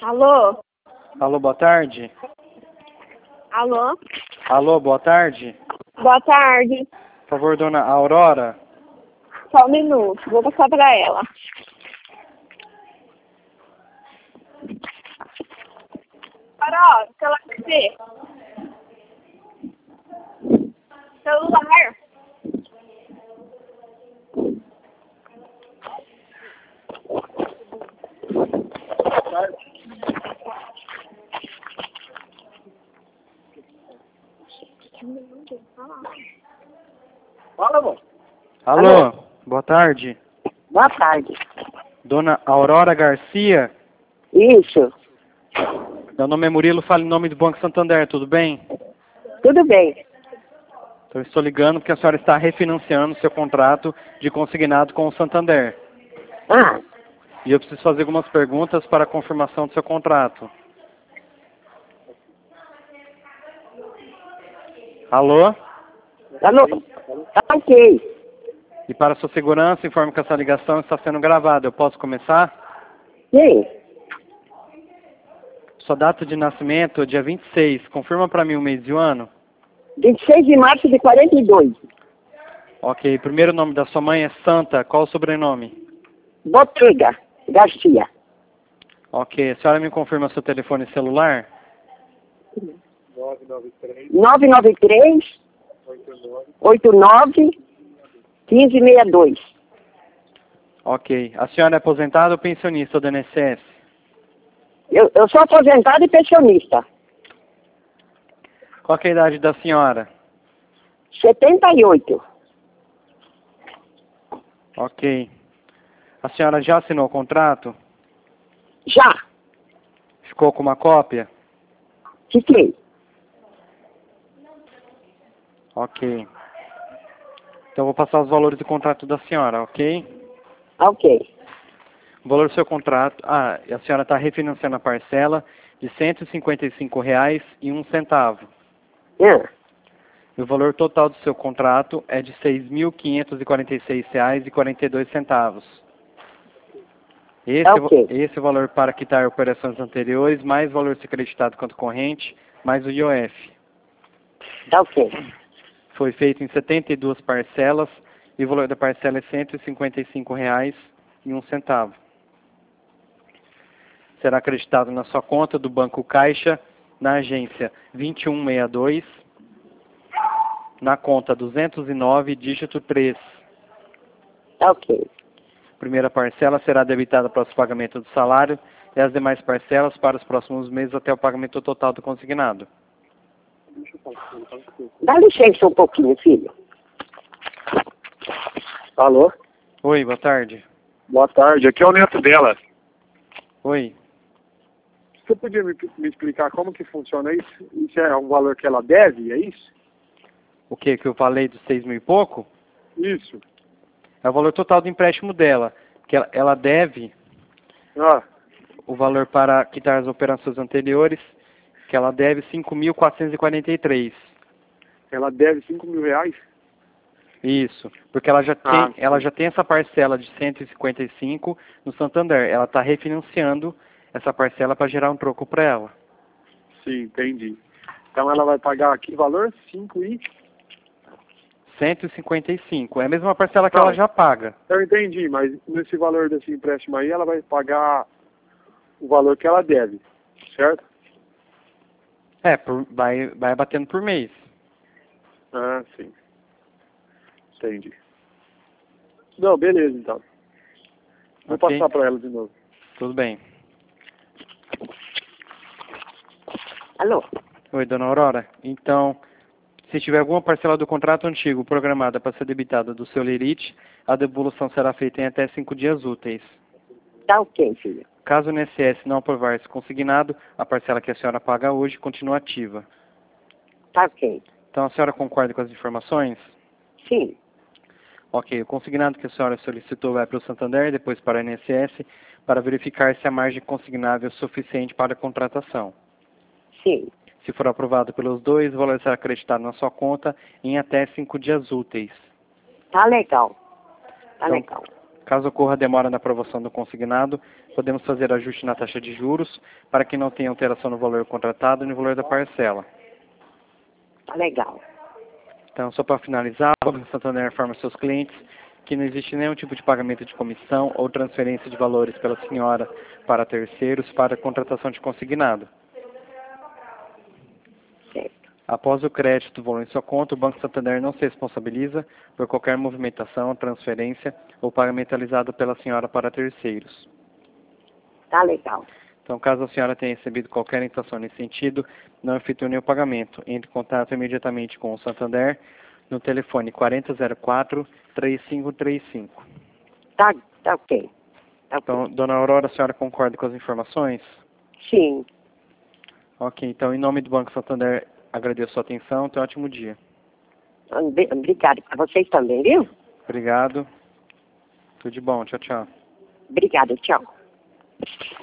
Alô? Alô, boa tarde. Alô? Alô, boa tarde. Boa tarde. Por favor, dona Aurora. Só um minuto, vou passar pra ela. Carol, celular você? Celular. Fala, amor. Alô, boa tarde. Boa tarde. Dona Aurora Garcia. Isso, Meu nome é Murilo, falo em nome do Banco Santander, tudo bem? tudo bem. Então, eu estou ligando porque a senhora está refinanciando seu contrato de consignado com o Santander. Ah, E eu preciso fazer algumas perguntas para a confirmação do seu contrato. Alô? alô? Tá ok. E para sua segurança, informe que essa ligação está sendo gravada. Eu posso começar? Sim, Sua data de nascimento, dia 26. Confirma para mim o mês e o ano. 26 de março de 42. Ok. Primeiro nome da sua mãe é Santa. Qual o sobrenome? Botega, Garcia. Ok. A senhora me confirma seu telefone celular? 993 89 1562. Ok. A senhora é aposentada ou pensionista do INSS? Eu sou aposentado e pensionista. Qual que é a idade da senhora? 78. Ok. A senhora já assinou o contrato? Já. Ficou com uma cópia? Fiquei. Ok. Então, eu vou passar os valores do contrato da senhora, ok? Ok. O valor do seu contrato... Ah, e a senhora está refinanciando a parcela de R$ 155,01. Ah, E o valor total do seu contrato é de R$ 6.546,42. ok. Esse é o valor para quitar operações anteriores, mais o valor ser creditado quanto corrente, mais o IOF. Tá ok. Foi feito em 72 parcelas e o valor da parcela é R$ 155,01. Será acreditado na sua conta do Banco Caixa, na agência 2162, na conta 209, dígito 3. Tá ok. Primeira parcela será debitada para o pagamento do salário e as demais parcelas para os próximos meses até o pagamento total do consignado. Dá licença um pouquinho, filho. Alô? Oi, boa tarde. Boa tarde, aqui é o neto dela. Oi. Você podia me explicar como que funciona isso? Isso é um valor que ela deve, é isso? O que eu falei dos 6 mil e pouco? Isso. É o valor total do empréstimo dela. Que ela deve Ah, o valor para quitar as operações anteriores, que ela deve 5.443. ela deve 5 mil reais? Isso, porque ela já Ah, tem, ela já tem essa parcela de 155 no Santander. Ela está refinanciando essa parcela para gerar um troco para ela. Sim, entendi. Então ela vai pagar aqui valor 5 e... 155. É a mesma parcela que Não. ela já paga. Eu entendi, mas nesse valor desse empréstimo aí, ela vai pagar o valor que ela deve, certo? É, vai batendo por mês. Ah, sim. Entendi. Não, beleza, então. Vou Ok? passar para ela de novo. Tudo bem. Alô? Oi, dona Aurora. Então, se tiver alguma parcela do contrato antigo programada para ser debitada do seu lerite, a devolução será feita em até 5 dias úteis. Tá ok, filho. Caso o INSS não aprovar esse consignado, a parcela que a senhora paga hoje continua ativa. Tá ok. Então, a senhora concorda com as informações? Sim. Ok, o consignado que a senhora solicitou vai para o Santander, depois para o INSS, para verificar se a margem consignável é suficiente para a contratação. Sim. Se for aprovado pelos dois, o valor será acreditado na sua conta em até 5 dias úteis. Tá legal. Tá Então, legal. Caso ocorra demora na aprovação do consignado, podemos fazer ajuste na taxa de juros para que não tenha alteração no valor contratado e no valor da parcela. Tá legal. Então, só para finalizar, o Banco Santander informa seus clientes que não existe nenhum tipo de pagamento de comissão ou transferência de valores pela senhora para terceiros para a contratação de consignado. Certo. Após o crédito do valor em sua conta, o Banco Santander não se responsabiliza por qualquer movimentação, transferência ou pagamento realizado pela senhora para terceiros. Tá legal. Então, caso a senhora tenha recebido qualquer intenção nesse sentido, não efetue nenhum pagamento. Entre em contato imediatamente com o Santander no telefone 4004-3535. Tá ok. Tá ok. Então, dona Aurora, a senhora concorda com as informações? Sim. Ok, então, em nome do Banco Santander, agradeço a sua atenção. Tenha um ótimo dia. Obrigado para vocês também, viu? Obrigado. Tudo de bom. Tchau, tchau. Obrigado, tchau.